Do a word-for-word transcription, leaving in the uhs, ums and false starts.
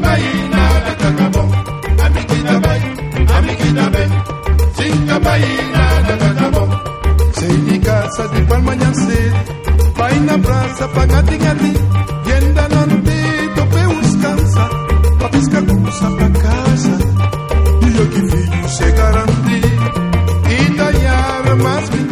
bai, nada que acabou. Amiguita bai, amiguita bem. Cinca bai, nada que acabou. Sei de casa de qual manhã cedo, vai na praça, pagadinha ali, e ainda não te topei uns cansa, pra piscar coisa pra casa, e eu que filho se garantir, e da llave mais me